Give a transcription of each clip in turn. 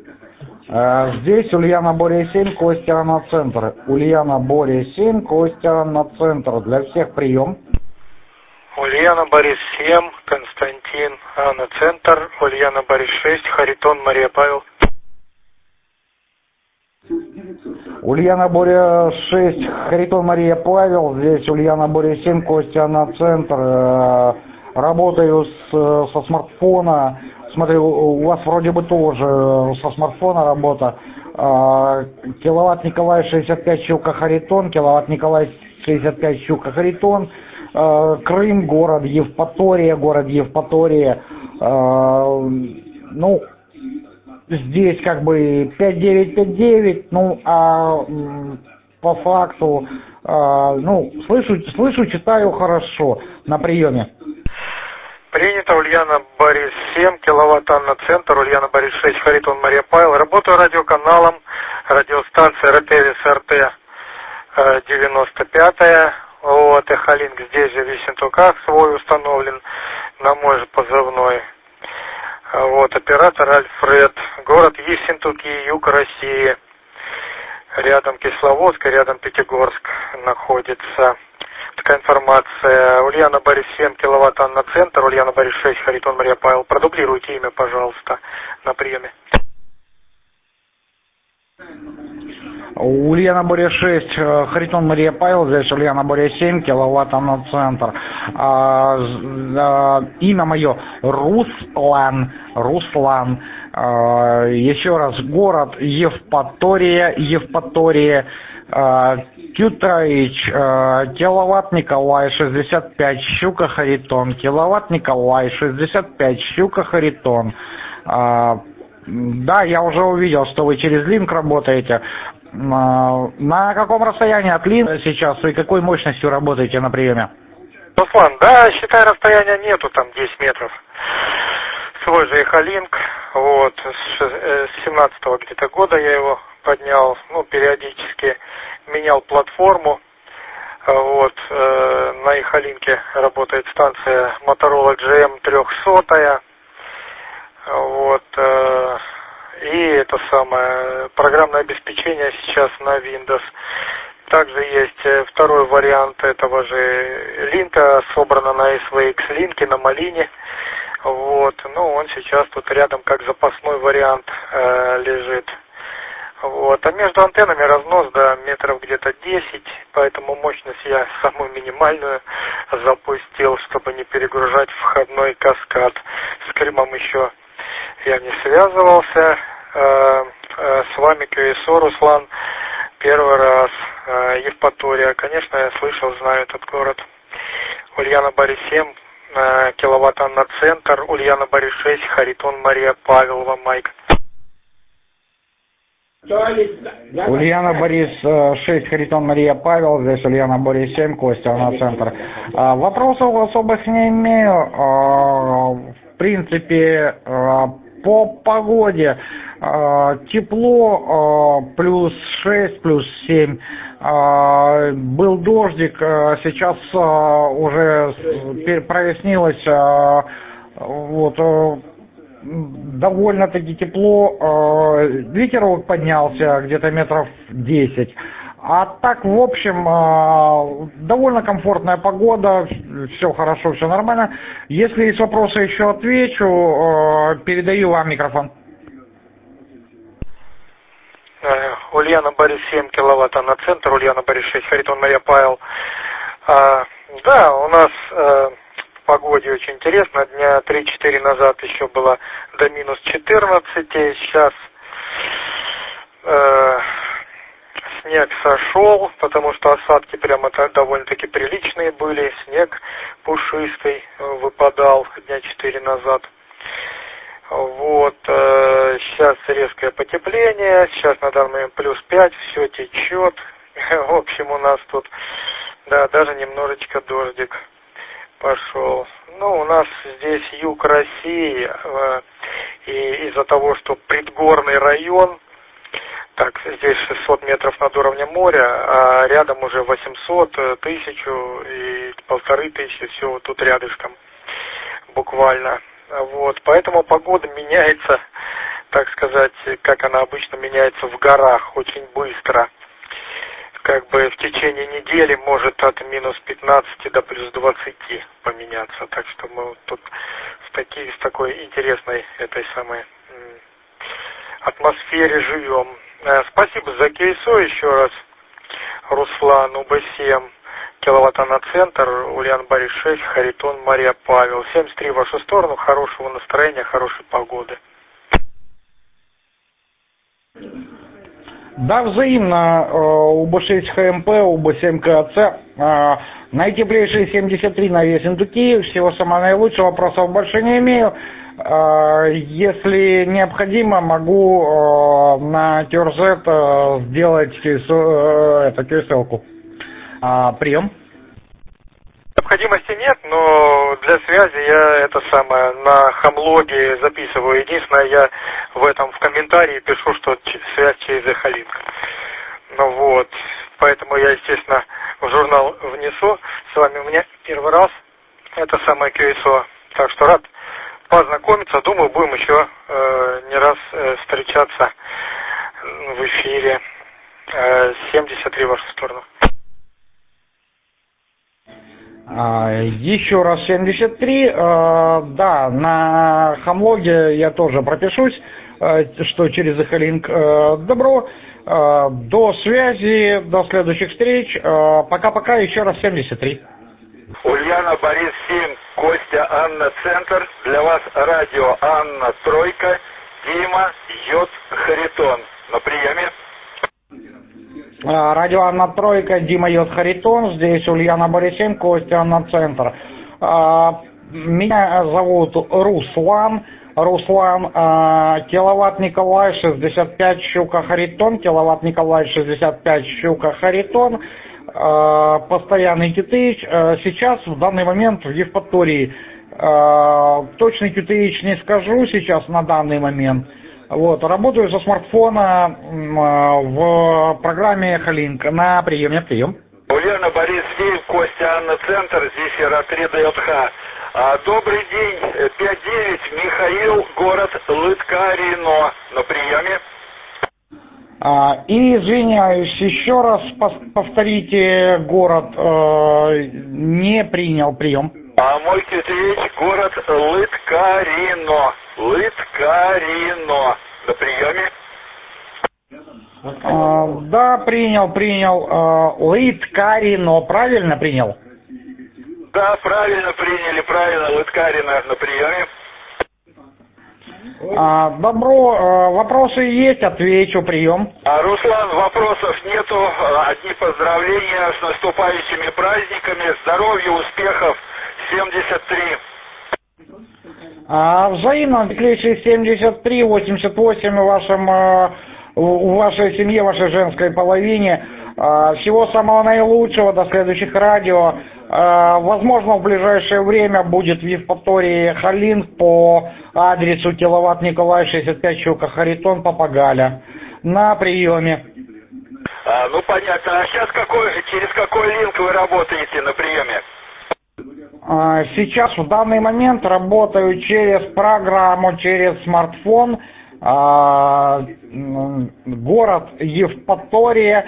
Здесь Ульяна Боря 7, Костя на центр. Ульяна Боря 7, Костя на центр. Для всех прием. Ульяна Борис 7, Константин на центр. Ульяна Борис 6, Харитон Мария Павел. Ульяна Боря 6, Харитон Мария Павел. Здесь Ульяна Боря 7, Костя на центр. Работаю со смартфона. Смотрю, у вас вроде бы тоже со смартфона работа. Киловатт Николай 65, Щука Харитон. Киловатт Николай 65, Щука Харитон. Крым, город Евпатория. Ну, здесь как бы 5959, ну, а по факту, ну, слышу, читаю хорошо на приеме. Принято. Ульяна Борис 7, киловатт Анна центр. Ульяна Борис 6, Харитон Мария Павел. Работаю радиоканалом, радиостанция РТВС РТ 95-я. Вот, Эхолинк здесь же в Ессентуках свой установлен на мой же позывной. Вот, оператор Альфред, город Ессентуки, юг России. Рядом Кисловодск, рядом Пятигорск находится. Такая информация. Ульяна Борис 7, киловатт Анна центр. Ульяна Борис 6, Харитон Мария Павел. Продублируйте имя, пожалуйста, на приеме. Ульяна Боря 6, Харитон Мария Павел, здесь Ульяна Боря 7, киловатт на центр. Имя мое Руслан. Еще раз, город Евпатория. Кютаич, киловатт Николай 65, Щука Харитон. Киловатт Николай 65, Щука Харитон. Да, я уже увидел, что вы через линк работаете. На каком расстоянии от линка сейчас и какой мощностью работаете на приеме? Руслан, да, считай, расстояния нету, там 10 метров. Свой же Эхолинк, вот, с 17-го где-то года я его поднял, ну, периодически менял платформу. Вот, на Эхолинке работает станция Motorola GM 300. Вот, и это самое, программное обеспечение сейчас на Windows. Также есть второй вариант этого же линка, собрано на SVX линке, на Малине. Вот, ну, он сейчас тут рядом как запасной вариант лежит. Вот, а между антеннами разнос до метров где-то 10, поэтому мощность я самую минимальную запустил, чтобы не перегружать входной каскад. С Крымом еще я не связывался. С вами КСО, Руслан, первый раз. Евпатория, конечно, я слышал, знаю этот город. Ульяна Борис 7, киловатт Анна центр. Ульяна Борис 6, Харитон Мария Павелова, Майк. Ульяна Борис 6, Харитон Мария Павел, здесь Ульяна Борис 7, Костя на центр. Вопросов особых не имею. В принципе, по погоде тепло, плюс 6, плюс 7. Был дождик, сейчас уже прояснилось. Вот, довольно-таки тепло, ветерок поднялся где-то метров 10. А так, в общем, довольно комфортная погода, все хорошо, все нормально. Если есть вопросы, еще отвечу. Передаю вам микрофон. Ульяна Борис 7, киловатт на центр. Ульяна Борис 6, Харитон Мария Павел. Да, у нас по погоде очень интересно. Дня 3-4 назад еще было до минус 14. Сейчас снег сошел, потому что осадки прямо довольно-таки приличные были. Снег пушистый выпадал дня 4 назад. Вот, сейчас резкое потепление, сейчас на данный момент плюс 5, все течет. В общем, у нас тут, да, даже немножечко дождик пошел. Ну, у нас здесь юг России, и из-за того, что предгорный район, так, здесь 600 метров над уровнем моря, а рядом уже 800, 1000 и 1500, все вот тут рядышком, буквально. Вот, поэтому погода меняется так сказать, как она обычно меняется в горах, очень быстро. Как бы в течение недели может от минус 15 до плюс 20 поменяться. Так что мы вот тут в такой интересной этой самой атмосфере живем. Спасибо за КСО еще раз. Руслан, УБ-7, киловатт-центр, Ульяна Борис 6, Харитон, Мария Павел. 73 в вашу сторону, хорошего настроения, хорошей погоды. Да, взаимно. УБ-6 ХМП, УБ-7 КАЦ. Наитеплейшие 73 на Ессентуки. Всего самого наилучшего, вопросов больше не имею. Если необходимо, могу на Тюрзет сделать QSL-ку. Прием. Необходимости нет, но для связи я на хамлоге записываю. Единственное, я в комментарии пишу, что связь через Эхолинк. Ну вот, поэтому я, естественно, в журнал внесу. С вами у меня первый раз это самое QSO. Так что рад познакомиться. Думаю, будем еще не раз встречаться в эфире. 73 в вашу сторону. Еще раз 73. Да, на хамлоге я тоже пропишусь, что через Эхолинк. Добро. До связи, до следующих встреч. Пока-пока, еще раз 73. Ульяна Борис 7, Костя Анна Центр. Для вас радио Анна Тройка, Дима Йод Харитон. На приеме. Радио Анна Тройка, Дима Йод Харитон. Здесь Ульяна Борис 7, Костя Анна Центр. Меня зовут Руслан. Киловатт Николай 65 Щука Харитон. Киловатт Николай 65 Щука Харитон. Постоянный QTH. Сейчас, в данный момент, в Евпатории. Точный QTH не скажу сейчас, на данный момент. Вот, работаю со смартфона в программе Эхолинк. На прием. Ульяна Борис 7, Костя Анна Центр. Здесь Ира-3 ДЛХ. Добрый день, 5-9, Михаил, город Лыткарино. На приеме. И извиняюсь, еще раз повторите город, не принял прием. Мой QTH, город Лыткарино. Лыткарино. На приеме. Да, принял. Лыткарино, правильно принял? Да, правильно приняли, правильно. Лыткарино на приеме. Добро, вопросы есть, отвечу, прием. Руслан, вопросов нету, одни поздравления с наступающими праздниками, здоровья, успехов, 73. Взаимно, Клейший 73, 88 в вашей семье, вашей женской половине. Всего самого наилучшего, до следующих радио. Возможно, в ближайшее время будет в Евпатории Эхолинк по адресу киловатт Николай 65 Щука Харитон, Папагаля. На приеме. Ну понятно. А сейчас через какой линк вы работаете на приеме? Сейчас в данный момент работаю через программу, через смартфон. Город Евпатория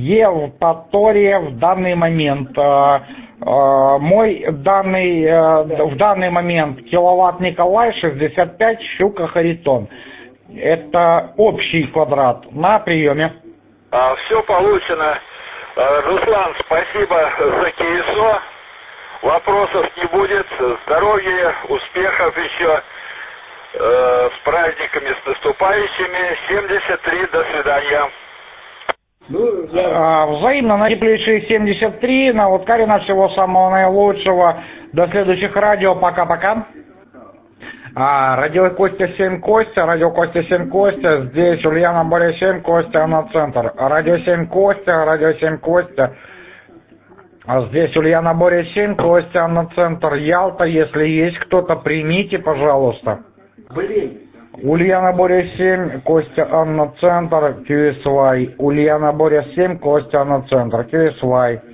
в данный момент. Мой данный в данный момент киловатт Николай 65 Щука Харитон. Это общий квадрат. На приеме. Все получено. Руслан, спасибо за КСО. Вопросов не будет. Здоровья, успехов еще. С праздниками, с наступающими. 73, до свидания. Взаимно, на теплейшие 73, на Лыткарино, всего самого наилучшего. До следующих радио, пока-пока. Радио Костя 7 Костя, радио Костя 7 Костя, здесь Ульяна Борис 7 Костя, Анна Центр. Радио 7 Костя, радио 7 Костя. Здесь Ульяна Борис 7 Костя, Анна Центр, Ялта. Если есть кто-то, примите, пожалуйста. Ульяна Борис 7, Костя Анна Центр, QSY. Ульяна Борис 7, Костя Анна Центр, QSY.